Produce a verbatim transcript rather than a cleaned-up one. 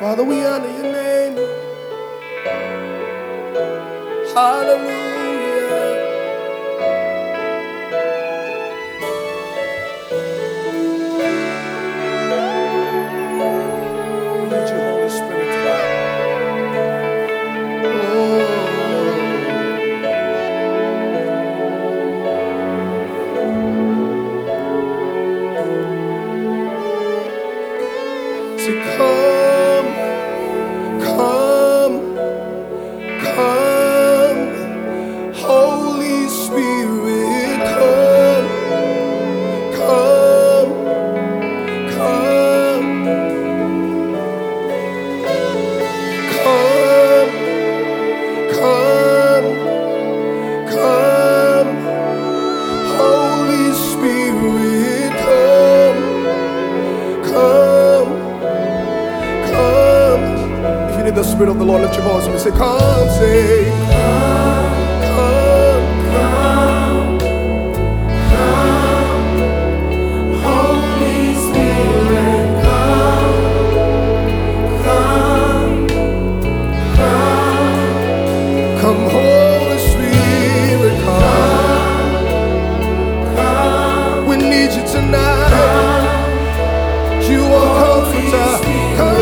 Father, we honor your name. Hallelujah. We need you, Holy Spirit, tonight. Oh. So come, come, come, Holy Spirit, come, come, come, come, come, come, Holy Spirit, come, come, come. If you need the Spirit of the Lord, lift your voice and say, come, say, come, come, come, come, Holy Spirit, come, come, come, come, Holy Spirit, come, come. We need you tonight. You are comforter. Come.